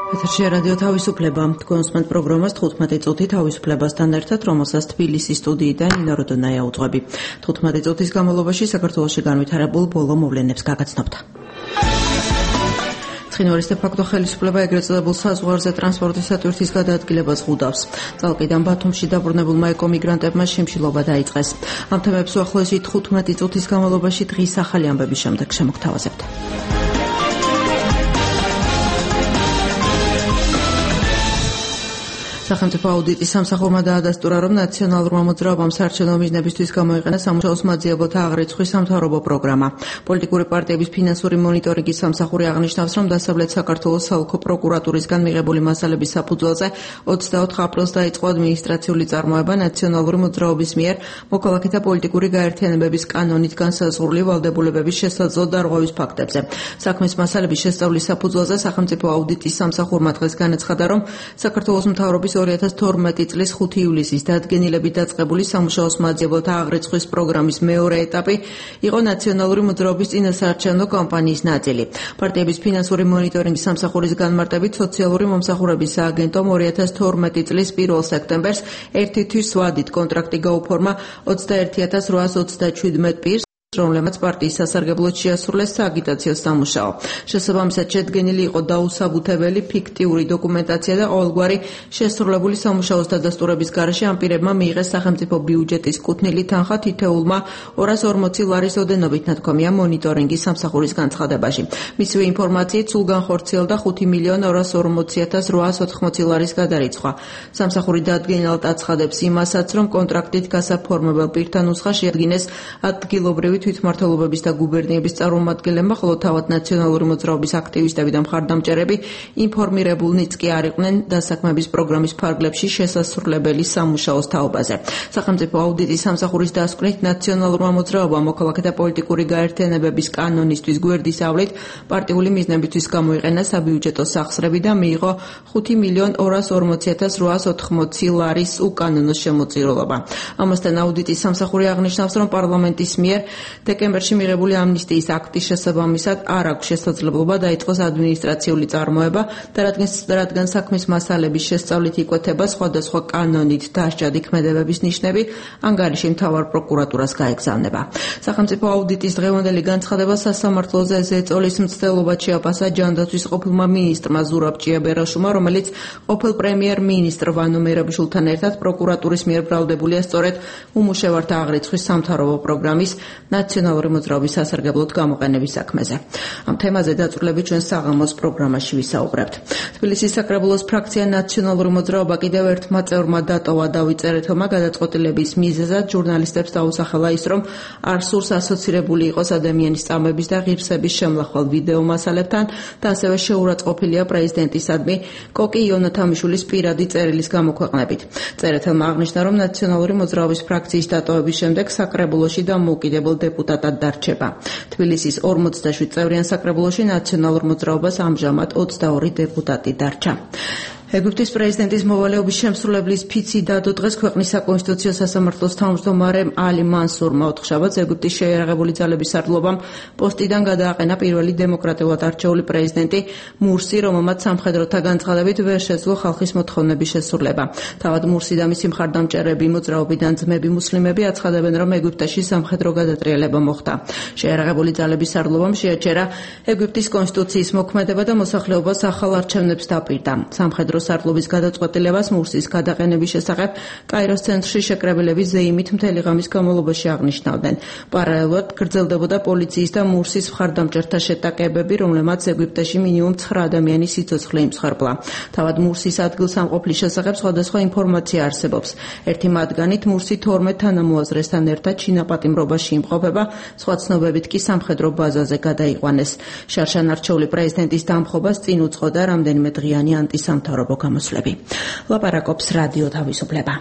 ეთერში რადიო თავისუფლება. თქვენსმენთ პროგრამას 15 წუთი თავისუფლებასთან ერთად, რომელსაც თბილისის სტუდიიდან ნინო როდონაია უძღვები. 15 წუთის განმავლობაში საქართველოში განვითარებულ ბოლო მოვლენებს გაგაცნობთ. ცხინვალის დე-ფაქტო ხელისუფლება ეგრეთ წოდებულ საზღვარზე ტრანსპორტის სატვირთის გადაადგილებას ღუდავს. წალკიდან ბათუმში დაბრუნებულმა ეკომიგრანტებმა შიმშილობა დაიწყეს. ამ თემებს უახლოესი 15 წუთის განმავლობაში დღის ახალი ამბების შემდეგ შემოგთავაზებთ. სახელმწიფო აუდიტის სამსახურმა დაადასტურა, რომ ნაციონალურმა მოძრაობამ საარჩევნო მიზნებისთვის გამოიყენა სამუშაოს მაძიებელთა აღრიცხვის სამთავრობო პროგრამა. პოლიტიკური პარტიების ფინანსური მონიტორინგის სამსახური აღნიშნავს, რომ დასავლეთ საქართველოს საოლქო პროკურატურისგან მიღებული მასალების საფუძველზე 24 აპრილს დაიწყო ადმინისტრაციული წარმოება ნაციონალური მოძრაობის მიერ მოქალაქეთა პოლიტიკური გაერთიანებების კანონით განსაზღვრული ვალდებულებების შესაძლო დარღვევის ფაქტებზე. საქმის მასალების შესწავლის საფუძველზე სახელმწიფო აუდიტის სამსახურმა დღეს განაცხადა, რომ საქართველოს მთავრობის 2012 წლის 5 ივლისის დადგენილებით დაწყებული სამუშაოს მაძიებელთა აღრიცხვის პროგრამის მეორე ეტაპი იყო ნაციონალური მოძრაობის წინასაარჩევნო კამპანიის ნაწილი. პარტიების ფინანსური მონიტორინგის სამსახურის განმარტებით სოციალური მომსახურების სააგენტომ 2012 წლის 1 სექტემბერს ერთი თვის ვადით კონტრაქტი გაუფორმა 21827 პირს, რომლებმაც პარტიის სასარგებლოდ შეასრულეს სააგიტაციო სამუშაო. შესაბამისად შედგენილი იყო დაუსაბუთებელი ფიქტიური დოკუმენტაცია და ყოველგვარი შესრულებული სამუშაოს დადასტურების გარეშე ამ პირებმა მიიღეს სახელმწიფო ბიუჯეტის კუთვნილი თანხა თითოეულმა 240 ლარის ოდენობით, ნათქვამია მონიტორინგის სამსახურის განცხადებაში. მისივე ინფორმაციით სულ განხორციელდა 5.240.880 ლარის გადარიცხვა. სამსახური დაადგენილად აცხადებს იმასაც, რომ კონტრაქტით გასაფორმებელ პირთა ნუსხა შეადგინეს ადგილობრივი თვითმმართველობების და გუბერნიების წარმომადგენლებმა, ხოლო თავად ნაციონალური მოძრაობის აქტივისტები და მხარდამჭერები ინფორმირებულნიც კი არ იყვნენ დასაქმების პროგრამის ფარგლებში შესასრულებელი სამუშაოს თაობაზე. სახელმწიფო აუდიტის სამსახურის დასკვნით ნაციონალურმა მოძრაობამ მოქალაქეთა პოლიტიკური გაერთიანებების კანონისთვის გვერდისავლით პარტიული მიზნებისთვის გამოიყენა საბიუჯეტო სახსრები და მიიღო 5.240.880 ლარის უკანონო შემოწირულობა. ამასთან აუდიტის სამსახური აღნიშნავს, რომ პარლამენტის მიერ დეკემბერში მიღებული ამნისტიის აქტის შესაბამისად არ აქვს შესაძლებლობა დაიწყოს ადმინისტრაციული წარმოება და რადგან საქმის მასალების შესწავლით იკვეთება სხვადასხვა კანონით დასჯადი ქმედებების ნიშნები, ანგარიში მთავარ პროკურატურას გაეგზავნება. სახელმწიფო აუდიტის დღევანდელი განცხადება სასამართლოზე ზეწოლის მცდელობად შეაფასა ჯანდაცვის ყოფილმა მინისტრმა ზურაბ ჭიაბერაშვილმა, რომელიც ყოფილ პრემიერ-მინისტრ ვანო მერაბიშვილთან ერთად პროკურატურის მიერ ბრალდებულია სწორედ უმუშევართა აღრიცხვის სამთავრობო პროგრამის ნაციონალური მოძრაობის სასარგებლოდ გამოყენების საქმეზე. ამ თემაზე დაწვრილებით ჩვენ საღამოს პროგრამაში ვისაუბრებთ. თბილისის საკრებულოს ფრაქცია ნაციონალური მოძრაობა კიდევ ერთმა წევრმა დატოვა დავით წერეთელმა გადაწყვეტილების მიზეზად ჟურნალისტებს დაუსახელა ის, რომ არ სურს ასოცირებული იყოს ადამიანის წამების და ღირსების შემლახვალ ვიდეო მასალებთან და ასევე შეურაცხყოფილია პრეზიდენტისადმი კოკი იონათამიშვილის პირადი წერილის გამოქვეყნებით. წერეთელმა აღნიშნა, რომ ნაციონალური მოძრაობის ფრაქციის დატოვების შემდეგ საკრებულოში დამოუკიდებელ დეპუტატად დარჩება. თბილისის 47 წევრიან საკრებულოში ნაციონალურ მოძრაობას ამჟამად 22 დეპუტატი დარჩა. ეგვიპტის პრეზიდენტის მოვალეობის შემსრულებლის ფიცი დადო დღეს ქვეყნის საკონსტიტუციო სასამართლოს თავმჯდომარემ ალი მანსურმა ოთხშაბათს ეგვიპტის შეიარაღებული ძალების სარდლობამ პოსტიდან გადააყენა პირველი დემოკრატიულად არჩეული პრეზიდენტი მურსი, რომელმაც სამხედროთა განცხადებით ვერ შეძლო ხალხის მოთხოვნების შესრულება. თავად მურსი და მისი მხარდამჭერები, მოძრაობიდან ძმები მუსლიმები აცხადებენ, რომ ეგვიპტეში სამხედრო გადატრიალება მოხდა. შეიარაღებული ძალების სარდლობამ შეაჩერა ეგვიპტის კონსტიტუციის მოქმედება და მოსახლეობას ახალ არჩევნებს დაპირდა. სამხედრო სარდლობის გადაწყვეტილებას მურსის გადაყენების შესახებ კაიროს ცენტრში შეკრებილები ზეიმით მთელი ღამის განმავლობაში აღნიშნავდნენ. პარალელურად გრძელდებოდა პოლიციის და მურსის მხარდამჭერთა შეტაკებები, რომლებმაც ეგვიპტეში მინიმუმ 9 ადამიანის სიცოცხლე იმსხვრებლა. თავად მურსის ადგილსამყოფლის შესახებ სხვადასხვა ინფორმაცია არსებობს. ერთი მათგანით მურსი 12 თანამოაზრესთან ერთად ჩინაპატიმრობაში იმყოფება, სხვა ცნობებით კი სამხედრო ბაზაზე გადაიყვანეს. შარშანარჩეული პრეზიდენტის დამხობას წინ უძღოდა რამდენიმე დღიანი ანტისამთავრობო გამოსვლები. ლაპარაკობს რადიო თავისუფლება.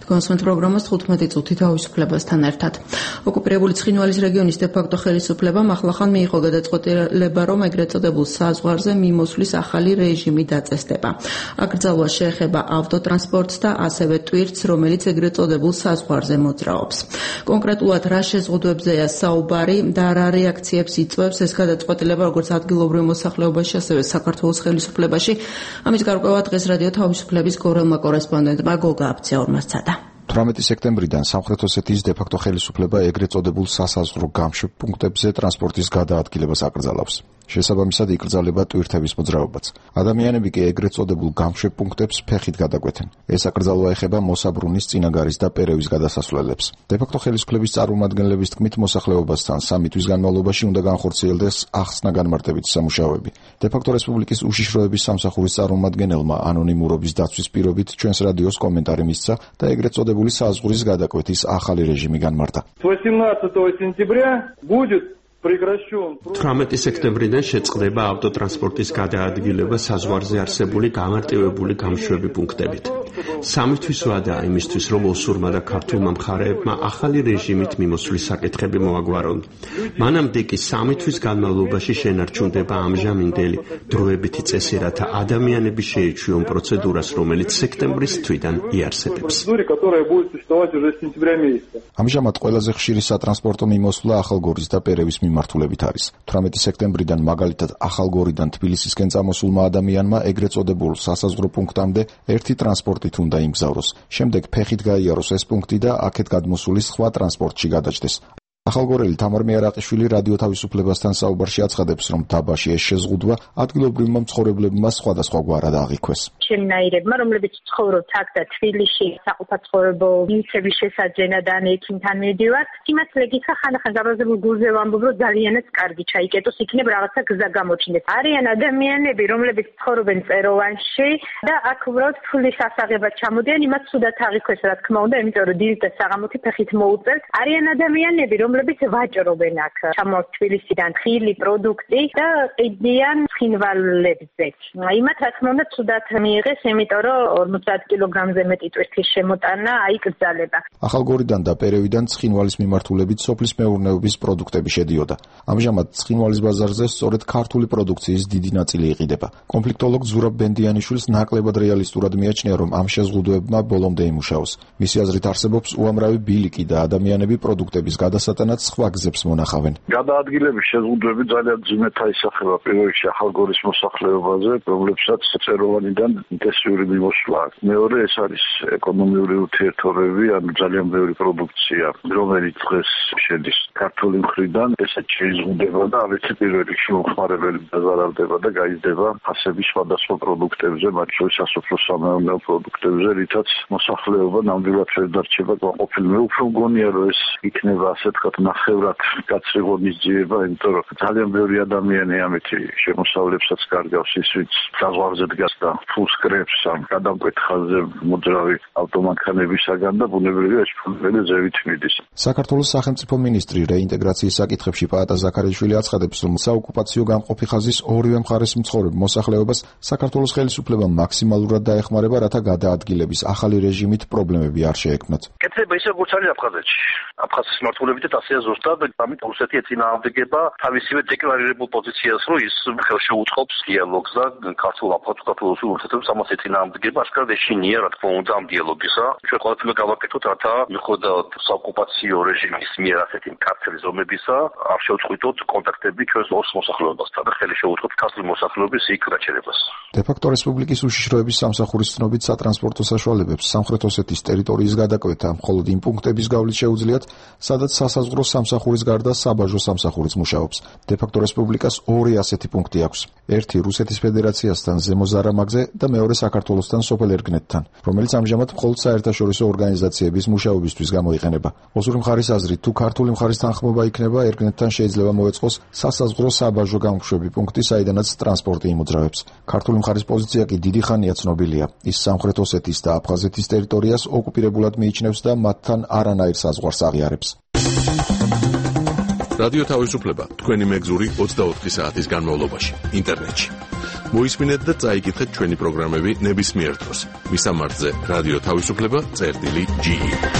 გონსმენთ პროგრამას 15 წუთი თავისუფლებასთან ერთად. ოკუპირებული ცხინვალის რეგიონის დე-ფაქტო ხელისუფლებამ ახლახან მიიღო გადაწყვეტილება, რომ ეგრეთ წოდებულ საზღვარზე მიმოსვლის ახალი რეჟიმი დაწესდება. აკრძალვა შეეხება ავტოტრანსპორტს და ასევე ტვირთს, რომელიც ეგრეთ წოდებულ საზღვარზე მოძრაობს. კონკრეტულად რა შეზღუდვებზეა საუბარი და რა რეაქციებს იწვევს ეს გადაწყვეტილება როგორც ადგილობრივ მოსახლეობაში, ასევე საქართველოს ხელისუფლებაში. ამის გარკვევა დღეს რადიო თავისუფლების გორელმა კორესპონდენტმა გოგა აბცეორმა სცადა. 18 სექტემბრიდან სამხრეთ ოსეთის დე-ფაქტო ხელისუფლება ეგრეთ წოდებულ სასაზღვრო გამშვებ პუნქტებზე ტრანსპორტის გადაადგილებას აკრძალავს. შესაბამისად იკრძალება ტვირთების მოძრაობაც. ადამიანები კი ეგრეთ წოდებულ გამშვებ პუნქტებს ფეხით გადაკვეთენ. ეს აკრძალვა ეხება მოსაბრუნის, წინაგარის და პერევის გადასასვლელებს. დე-ფაქტო ხელისუფლების წარმომადგენლების თქმით, მოსახლეობასთან 3 თვის განმავლობაში უნდა განხორციელდეს ახსნა-განმარტებითი სამუშაოები. დე-ფაქტო რესპუბლიკის უშიშროების სამსახურის წარმომადგენელმა ანონიმურობის დაცვის პირობით ჩვენს რადიოს კომენტარი მისცა და ეგრეთ წოდებული საზღვრის გადაკვეთის ახალი რეჟიმი განმარტა. 18 сентября будет 18 სექტემბრიდან შეწყდება ავტოტრანსპორტის გადაადგილება საზღვარზე არსებული გამარტივებული გამშვები პუნქტებით. 3 თვის ვადაა იმისთვის, რომ ოსურმა და ქართულმა მხარეებმა ახალი რეჟიმით მიმოსვლის საკითხები მოაგვარონ. მანამდე კი 3 თვის განმავლობაში შენარჩუნდება ამჟამინდელი დროებითი წესი, რათა ადამიანები შეეჩვიონ პროცედურას, რომელიც სექტემბრის თვიდან იარსებებს. ამჟამად ყველაზე ხშირი სატრანსპორტო მიმოსვლა ახალგორის და პერევის მიმართულებით არის. 18 სექტემბრიდან მაგალითად ახალგორიდან თბილისისკენ წამოსულმა ადამიანმა ეგრეთ წოდებულ სასაზღვრო პუნქტამდე ერთი ტრანსპორტით უნდა იმგზავროს. შემდეგ ფეხით გაიაროს ეს პუნქტი და აქეთ გადმოსული სხვა ტრანსპორტში გადაჯდეს. ახალგორელი თამარ მეარაყიშვილი რადიო თავისუფლებასთან საუბარში აცხადებს, რომ დაბაში ეს შეზღუდვა ადგილობრივმა მცხოვრებლებმა სხვადასხვაგვარად აღიქვეს. შემნაირებმა, რომლებიც ცხოვრობთ აქ და თბილისში საყოფაცხოვრებო მისების შესაძენად ექიმთან მიდივართ, იმას ლეგიქა ხანდახან გაბაზებულ გულზე ვამბობ, რომ ძალიანაც კარგი ჩაიკეტოს, იქნებ რაღაცა გზა გამოჩინდეს. არიან ადამიანები, რომლებიც ცხოვრობენ წეროვანში და აქ უბრალოდ ფულის ასაღებად ჩამოდიან, იმას ცუდად აღიქვეს, რა თქმა უნდა, იმიტომ რომ დილით და საღამოთი ფეხით მოუწევთ. არიან ადამიანები, რომლებიც ვაჭრობენ აქ, ჩამოვთ თბილისიდან ხილი პროდუქტი და ყიდიან ცხინვალებზე. იმათ რა თქმა უნდა ცუდად მიიღეს, იმიტომ რომ 50 კილოგრამზე მეტი ტვირთის შემოტანა აიკრძალება. ახალგორიდან და პერევიდან ცხინვალის მიმართულებით სოფლის მეურნეობის პროდუქტები შედიოდა. ამჟამად ცხინვალის ბაზარზე სწორედ ქართული პროდუქციის დიდი ნაწილი იყიდება. კონფლიქტოლოგ ზურაბ ბენდიანიშვილს ნაკლებად რეალისტურად მიაჩნია, რომ ამ შეზღუდვებმა ბოლომდე იმუშაოს. მისი აზრით არსებობს უამრავი ბილიკი და ადამიანები პროდუქტების გადასატანად სხვა გზებს მონახავენ. გადაადგილების შეზღუდვები ძალიან ძიმედ აისახება პირველ რიგში ახალგორის მოსახლეობაზე, რომლებსაც წეროვანიდან ინტენსიური მიმოსვლა აქვს. მეორე ეს არის ეკონომიური ურთიერთობები, ანუ ძალიან ბევრი პროდუქცია, რომელიც დღეს შედის ქართული მხრიდან, ესეც შეიზღუდება და ამით პირველ რიგში მომხმარებელი დაზარალდება და გაიზრდება ფასები სხვადასხვა პროდუქტებზე, მათ შორის სასოფლო-სამეურნეო პროდუქტებზე, რითაც მოსახლეობა ნამდვილად ვერ დარჩება ყოფილმე. უფრო მგონია, რომ ეს იქნება ასე თქვა ნახევრად კაცრი ღონისძიება, იმიტომ რომ ძალიან ბევრი ადამიანი ამით შემოსავლებსაც კარგავს, ის ვინც საზღვარზე დგას და ფულს კრებს ამ გადამკვეთხაზე მოძრავი ავტომანქანებისაგან და ბუნებრივია ეს ფულები ზევით მიდის. საქართველოს სახელმწიფო მინისტრი რეინტეგრაციის საკითხებში პაატა ზაქარიაშვილი აცხადებს, რომ საოკუპაციო განყოფი ხაზის ორივე მხარეს მცხოვრებ მოსახლეობას საქართველოს ხელისუფლება მაქსიმალურად დაეხმარება, რათა გადაადგილების ახალი რეჟიმით პრობლემები არ შეექმნათ. კეთება ისე როგორც არის აფხაზეთში. აფხაზეთის მმართველობითაც ასეა ზუსტად, ამით რუსეთი ეწინააღმდეგება თავისივე დეკლარირებულ პოზიციას, რომ ის ხელშეუწყობს დიალოგს და ქართულ-აფხაზურ ურთიერთობებს ამას ეწინააღმდეგება, ашკარად ეშინია, რა თქმა უნდა, ამ დიალოგისა. ჩვენ ყველაფერმა გავაკეთოთ, რათა მიუხედავად საოკუპაციო რეჟიმის მიერ ასეთი მკაცრი ზომებისა, არ შევწყვიტოთ კონტაქტები ჩვენს ორს მოსახლეობასთან და ხელი შევუწყოთ ქართული მოსახლეობის იქ გაჩერებას. დე-ფაქტო რესპუბლიკის უშიშროების სამსახურის ცნობით სატრანსპორტო საშუალებებს სამხრეთ ოსეთის ტერიტორიის გადაკვეთა მხოლოდ იმ პუნქტების გავლით შეუძლიათ, სადაც სასაზღვრო სამსახურის გარდა საბაჟო სამსახურიც მუშაობს. დე-ფაქტო რესპუბლიკას ორი ასეთი პუნქტი აქვს. ერთი რუსეთის ფედერაციასთან ზემო ზარამაგზე და მეორე საქართველოსთან სოფელ ერგნეთთან, რომელიც ამჟამად მხოლოდ საერთაშორისო ორგანიზაციების მუშაობისთვის გამოიყენება. ოსური მხარის აზრით, თუ ქართული მხარის თანხმობა იქნება, ერგნეთთან შეიძლება მოეწყოს სასაზღვრო საბაჟო გამშვები პუნქტი, საიდანაც ტრანსპორტი იმოძრავებს. ქართული მხარის პოზიცია კი დიდი ხანია ცნობილია. ის სამხრეთ ოსეთის და აფხაზეთის ტერიტორიას ოკუპირებულად მიიჩნევს და მათთან არანაირ საზღვარს აღიარებს. რადიო თავისუფლება თქვენი მეგზური 24 საათის განმავლობაში ინტერნეტში მოისმინეთ და წაიკითხეთ ჩვენი პროგრამები ნებისმიერ დროს. მისამართზე რადიო თავისუფლება წერტილი.ge.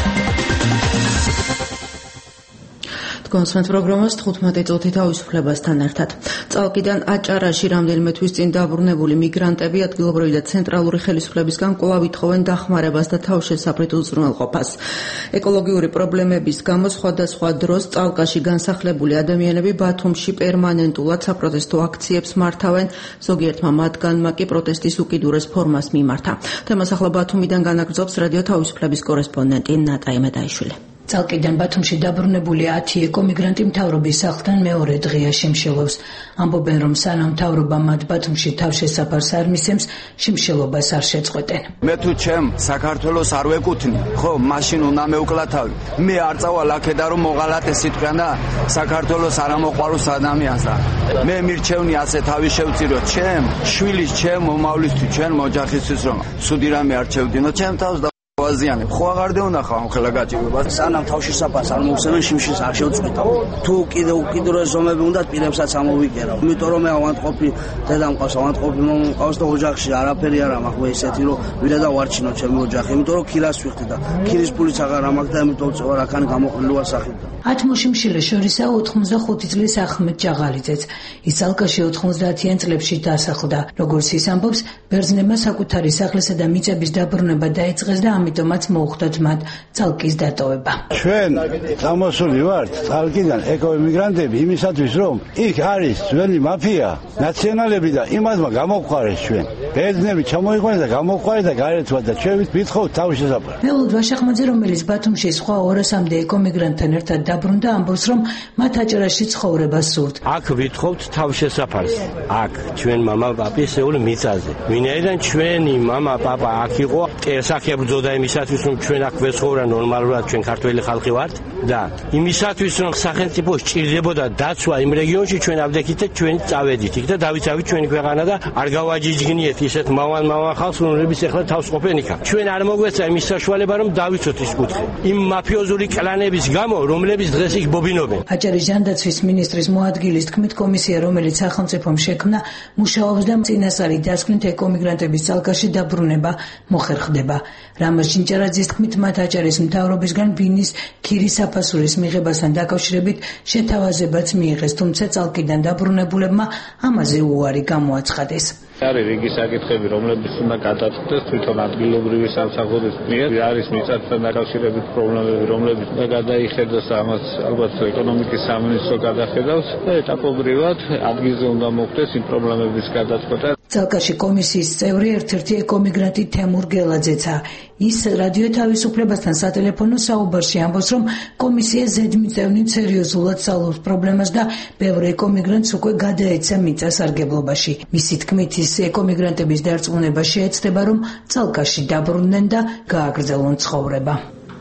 კონსვენთ პროგრამას 15 წუთი თავისუფლებასთან ერთად. წალკიდან აჭარაში რამდენიმე თვის წინ დაბრუნებული მიგრანტები ადგილობრივი და ცენტრალური ხელისუფლებისგან კვლავ ითხოვენ დახმარებას და თავშესაფრით უზრუნველყოფას. ეკოლოგიური პრობლემების გამო სხვადასხვა დროს წალკაში განსახლებული ადამიანები ბათუმში პერმანენტულად საპროტესტო აქციებს მართავენ, ზოგიერთმა მათგანმა კი პროტესტის უკიდურეს ფორმას მიმართა. თემას ახლა ბათუმიდან განაგრძობს რადიო თავისუფლების კორესპონდენტი ნატაი მეტაიშვილი. წალკიდან ბათუმში დაბრუნებული 10 ეკომიგრანტი მთავრობის სახლთან მეორე დღეა შიმშილობს. ამბობენ, რომ სანამ მთავრობა მათ ბათუმში თავშესაფარს არ მისცემს, შიმშილობას არ შეწყვეტენ. მე თუ ჩემ საქართველოს არ ვეკუთვნი, ხო, მაშინ უნდა მევკლათავი. მე არ წავალ აქედა რომ მოღალატე სიტყვიან და საქართველოს არ ამოყვაროს ადამიანს და მე მირჩევნი ასე თავი შევწირო ჩემ შვილის, ჩემ მომავლისთვის, ჩვენ მოჯახისთვის რომ ცუდი რამე არ შევდინო ჩემ თავს და ვაზიანებ. ხო აღარ დეუნახა ამ ხელა გაჭირვებას. სანამ თავშესაფარს არ მოვსემენ შიმშილს არ შევწყვეტავ. თუ კიდე უკიდურეს ზომები უნდა პირებსაც ამოვიკერავ. იმიტომ რომ მე ავანტყოფი დედა მყავს, ავანტყოფი მომ მყავს და ოჯახში არაფერი არ მაქვს. მე ესეთი რომ ვიდა და ვარჩინო ჩემი ოჯახი. იმიტომ რომ ქილას ვიხდი და ქილის პულიც აღარ ამაქვს და იმიტომ წევარ აქან გამოყრილი ვარ სახიდან. 10 მოშიმშილეს შორისაა 85 წლის ახმედ ჭაღალიძეც. ის ალკაში 90-იან წლებში დასახლდა. როგორც ის ამბობს, ბერძნებმა საკუთარი სახლისა და მიწების დაბრუნება დაიწყეს და ამიტომაც მოუხდათ მათ წალკის დატოვება. ჩვენ წამოსული ვართ წალკიდან ეკოიმიგრანტები იმისათვის რომ იქ არის ძველი მაფია, ნაციონალები და იმათმა გამოგვყარეს ჩვენ. ბერძნები ჩამოიყვანეს და გამოგვყარეს და გარეთვათ და ჩვენ ვითხოვთ თავშესაფარს. მეულოდ ვაშახმაძე, რომელიც ბათუმში სხვა 200-მდე ეკომიგრანტთან ერთად დაბრუნდა, ამბობს, რომ მათ აჭარაში ცხოვრება სურთ. აქ ვითხოვთ თავშესაფარს. აქ ჩვენ მამა პაპისეული მიწაზე. ვინაიდან ჩვენი მამა პაპა აქ იყო, ესახი ებრძოდა იმისათვის, რომ ჩვენ აქ ვეცხოვრა ნორმალურად, ჩვენ ქართველი ხალხი ვართ და იმისათვის, რომ სახელმწიფო სჭირდებოდა დაცვა იმ რეგიონში, ჩვენ ავდექით და ჩვენ წავედით იქ და დავიცავით ჩვენი ქვეყანა და არ გავაჯიჯგინიეთ ისეთ მავან ხალხს, რომლებიც ახლა თავს ყოფენ იქ. ჩვენ არ მოგვეცა იმის საშუალება, რომ დავიცოთ ის კუთხე. იმ მაფიოზური კლანების გამო, რომლებიც დღეს იქ ბობინობენ. აჭარის ჟანდაცვის მინისტრის მოადგილის თქმით, კომისია, რომელიც სახელმწიფომ შექმნა, მუშაობს და წინასწარი დასკვნით ეკომიგრანტების წალკაში დაბრუნება მოხერხდება. რამაზ ჭინჭარაძის თქმით, მათ აჭარის მთავრობისგან ბინის ქირის საფასურის მიღებასთან დაკავშირებით შეთავაზებაც მიიღეს, თუმცა წალკიდან დაბრუნებულებმა ამაზე უარი გამოაცხადეს. არის რიგი საკითხები, რომლებიც უნდა გადაწყვეტეს თვითონ ადგილობრივი სამსახურის მიერ. არის მიწასთან დაკავშირებით პრობლემები, რომლებიც უნდა გადაიხედოს, ამას ალბათ ეკონომიკის სამინისტრო გადახედავს და ეტაპობრივად ადგილზე უნდა მოხდეს იმ პრობლემების გადაწყვეტა. წალკაში კომისიის წევრი ერთ-ერთი ეკომიგრანტი თემურ გელაძეცა. ის რადიო თავისუფლებასთან სატელეფონო საუბარში ამბობს, რომ კომისია ზედმიწევნით სერიოზულად სწავლობს პრობლემას და ბევრი ეკომიგრანტს უკვე გადაეცა მიწა სარგებლობაში. მისი თქმით, ის ეკომიგრანტების დარწმუნება შეეცდება, რომ წალკაში დაბრუნდნენ და გააგრძელონ ცხოვრება.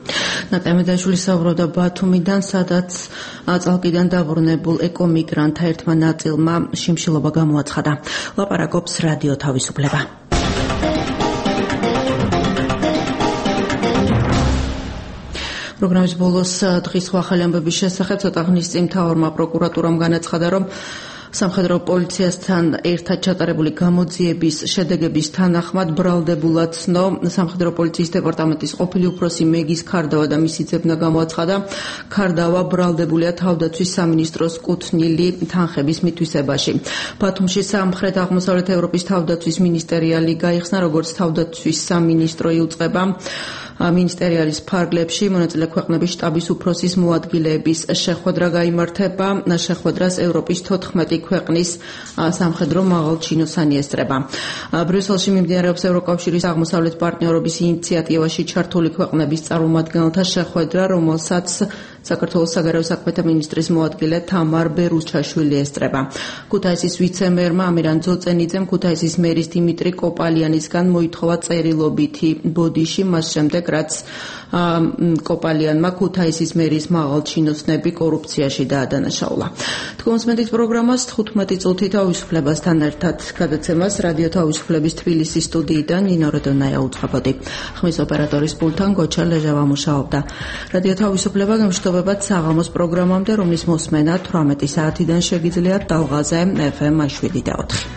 ნატაი მეტაიშვილი საუბრობდა ბათუმიდან, სადაც წალკიდან დაბრუნებულ ეკომიგრანტთა ერთმა ნაწილმა შიმშილობა გამოაცხადა. ლაპარაკობს რადიო თავისუფლება. პროგრამის ბოლოს დღის ახალი ამბების შესახებ ცოტა ხნის წინ მთავარმა პროკურატურამ განაცხადა, რომ სამხედრო პოლიციასთან ერთად ჩატარებული გამოძიების შედეგების თანახმად ბრალდებულად ცნო სამხედრო პოლიციის დეპარტამენტის ყოფილი უფროსი მეგის ქარდავა და მისი ძებნა გამოაცხადა. ქარდავა ბრალდებულია თავდაცვის სამინისტროს კუთვნილი თანხების მითვისებაში. ბათუმში სამხრეთ-აღმოსავლეთ ევროპის თავდაცვის მინისტერიალი გაიხსნა, როგორც თავდაცვის სამინისტრო იუწყება მინისტერიალის ფარგლებში მონაწილე ქვეყნების შტაბის უფროსის მოადგილეების შეხვედრა გაიმართება. შეხვედრას ევროპის 14 ქვეყნის სამხედრო მაღალჩინოსანი ესწრება. ბრიუსელში მიმდინარეობს ევროკავშირის აღმოსავლეთ პარტნიორობის ინიციატივაში ჩართული ქვეყნების წარმომადგენელთა შეხვედრა, რომელსაც საქართველოს საგარეო საქმეთა მინისტრის მოადგილე თამარ ბერუჩაშვილი ესწრება. ქუთაისის ვიცე-მერმა ამირან ძოწენიძემ ქუთაისის მერის დიმიტრი კოპალიანისგან მოითხოვა წერილობითი ბოდიში, მას შემდეგ რაც კოპალიანმა ქუთაისის მერის მაღალჩინოსნები კორუფციაში დაადანაშაულა. თქვენს პროგრამას 15 წუთი თავისუფლებასთან ერთად გადაცემას რადიო თავისუფლების თბილისის სტუდიიდან ნინო როდონაია უძღვებოდი. ხმის ოპერატორის პულტთან გოჩა ლეჟავა მუშაობდა. რადიო თავისუფლება გამშვიდობებად საღამოს პროგრამამდე, რომლის მოსმენა 18 საათიდან შეგიძლიათ ტალღაზე FM 7 და 4.